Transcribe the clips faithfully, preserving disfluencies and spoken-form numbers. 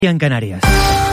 en Canarias.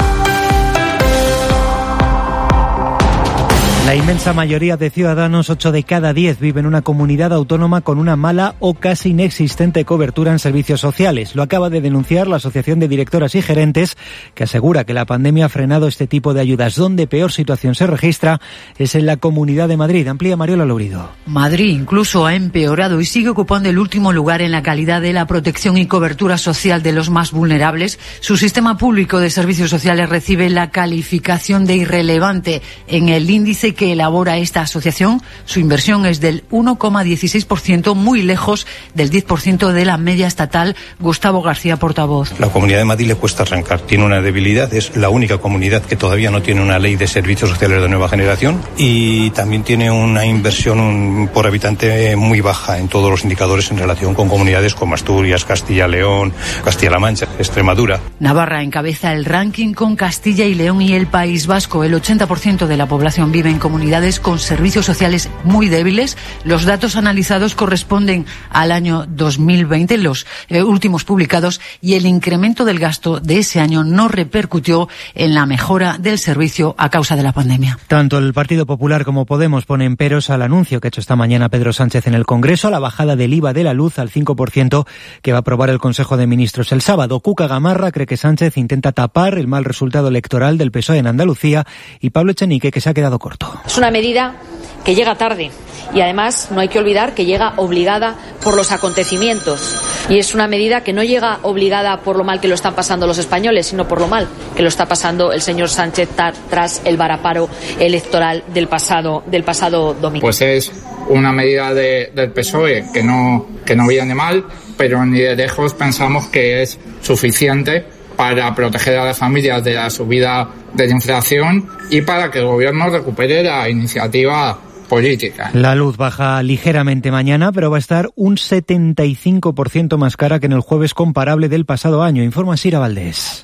La inmensa mayoría de ciudadanos, ocho de cada diez, vive en una comunidad autónoma con una mala o casi inexistente cobertura en servicios sociales. Lo acaba de denunciar la Asociación de Directoras y Gerentes, que asegura que la pandemia ha frenado este tipo de ayudas. Donde peor situación se registra es en la Comunidad de Madrid. Amplía Mariola Lourido. Madrid incluso ha empeorado y sigue ocupando el último lugar en la calidad de la protección y cobertura social de los más vulnerables. Su sistema público de servicios sociales recibe la calificación de irrelevante en el índice que elabora esta asociación. Su inversión es del uno coma dieciséis por ciento, muy lejos del diez por ciento de la media estatal. Gustavo García, portavoz. La Comunidad de Madrid le cuesta arrancar. Tiene una debilidad, es la única comunidad que todavía no tiene una ley de servicios sociales de nueva generación y también tiene una inversión por habitante muy baja en todos los indicadores en relación con comunidades como Asturias, Castilla-León, Castilla-La Mancha, Extremadura. Navarra encabeza el ranking con Castilla y León y el País Vasco. El ochenta por ciento de la población vive en comunidades con servicios sociales muy débiles. Los datos analizados corresponden al año dos mil veinte, los eh, últimos publicados, y el incremento del gasto de ese año no repercutió en la mejora del servicio a causa de la pandemia. Tanto el Partido Popular como Podemos ponen peros al anuncio que ha hecho esta mañana Pedro Sánchez en el Congreso, a la bajada del I V A de la luz al cinco por ciento que va a aprobar el Consejo de Ministros el sábado. Cuca Gamarra cree que Sánchez intenta tapar el mal resultado electoral del P S O E en Andalucía, y Pablo Echenique que se ha quedado corto. Es una medida que llega tarde y además no hay que olvidar que llega obligada por los acontecimientos, y es una medida que no llega obligada por lo mal que lo están pasando los españoles, sino por lo mal que lo está pasando el señor Sánchez tras el varaparo electoral del pasado del pasado domingo. Pues es una medida de, del P S O E que no que no viene mal, pero ni de lejos pensamos que es suficiente para proteger a las familias de la subida de la inflación y para que el gobierno recupere la iniciativa política. La luz baja ligeramente mañana, pero va a estar un setenta y cinco por ciento más cara que en el jueves comparable del pasado año, informa Sira Valdés.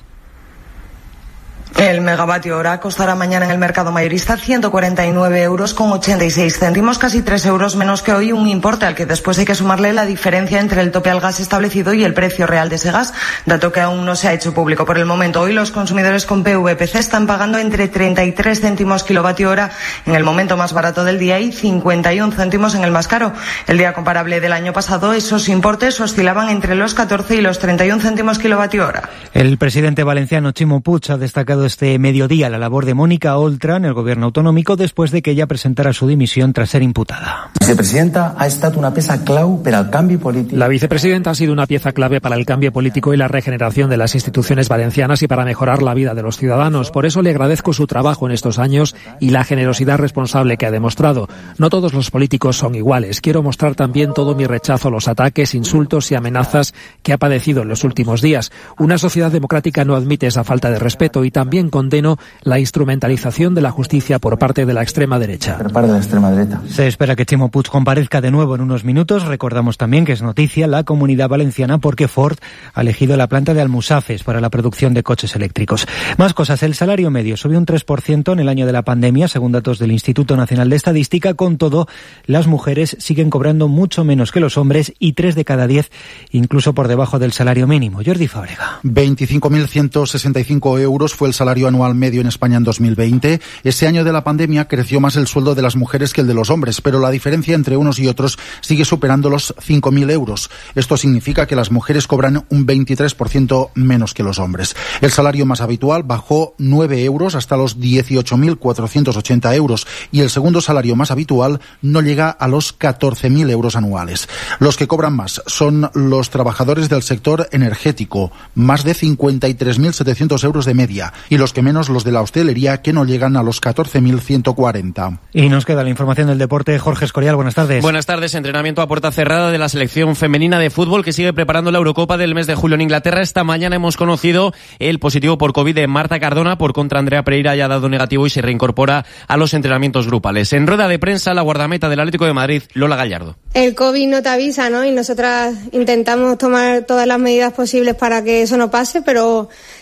El megavatio hora costará mañana en el mercado mayorista ciento cuarenta y nueve euros con ochenta y seis céntimos, casi tres euros menos que hoy, un importe al que después hay que sumarle la diferencia entre el tope al gas establecido y el precio real de ese gas, dato que aún no se ha hecho público. Por el momento, hoy los consumidores con P V P C están pagando entre treinta y tres céntimos kilovatio hora en el momento más barato del día y cincuenta y uno céntimos en el más caro. El día comparable del año pasado, esos importes oscilaban entre los catorce y los treinta y uno céntimos kilovatio hora. El presidente valenciano Ximo Puig ha destacado este mediodía la labor de Mónica Oltra en el gobierno autonómico después de que ella presentara su dimisión tras ser imputada. La vicepresidenta ha estado una pieza clau para el cambio político. La vicepresidenta ha sido una pieza clave para el cambio político y la regeneración de las instituciones valencianas y para mejorar la vida de los ciudadanos. Por eso le agradezco su trabajo en estos años y la generosidad responsable que ha demostrado. No todos los políticos son iguales. Quiero mostrar también todo mi rechazo a los ataques, insultos y amenazas que ha padecido en los últimos días. Una sociedad democrática no admite esa falta de respeto y también condena la instrumentalización de la justicia por parte de la extrema derecha. Por parte de la extrema derecha. Se espera que Ximo Puig comparezca de nuevo en unos minutos. Recordamos también que es noticia la Comunidad Valenciana porque Ford ha elegido la planta de Almusafes para la producción de coches eléctricos. Más cosas. El salario medio subió un tres por ciento en el año de la pandemia, según datos del Instituto Nacional de Estadística. Con todo, las mujeres siguen cobrando mucho menos que los hombres y tres de cada diez incluso por debajo del salario mínimo. Jordi Fábrega. veinticinco mil ciento sesenta y cinco euros fue el salario anual medio en España en dos mil veinte. Ese año de la pandemia creció más el sueldo de las mujeres que el de los hombres, pero la diferencia entre unos y otros sigue superando los cinco mil euros. Esto significa que las mujeres cobran un veintitrés por ciento menos que los hombres. El salario más habitual bajó nueve euros hasta los dieciocho mil cuatrocientos ochenta euros y el segundo salario más habitual no llega a los catorce mil euros anuales. Los que cobran más son los trabajadores del sector energético, más de cincuenta y tres mil setecientos euros de media, y los que menos los de la hostelería, que no llegan a los catorce mil ciento cuarenta. Y nos queda la información del deporte. Jorge Escorial, buenas tardes. Buenas tardes. Entrenamiento a puerta cerrada de la selección femenina de fútbol que sigue preparando la Eurocopa del mes de julio en Inglaterra. Esta mañana hemos conocido el positivo por COVID de Marta Cardona. Por contra, Andrea Pereira ya ha dado negativo y se reincorpora a los entrenamientos grupales. En rueda de prensa, la guardameta del Atlético de Madrid, Lola Gallardo. El COVID no te avisa, ¿no? Y nosotras intentamos tomar todas las medidas posibles para que eso no pase, pero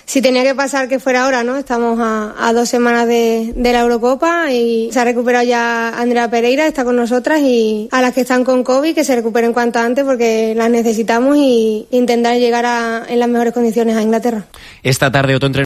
si tenía que pasar, que fuera ahora, ¿no? Estamos a, a dos semanas de, de la Eurocopa y se ha recuperado ya Andrea Pereira, está con nosotras, y a las que están con COVID que se recuperen cuanto antes porque las necesitamos y intentar llegar a, en las mejores condiciones a Inglaterra. Esta tarde otro entrenamiento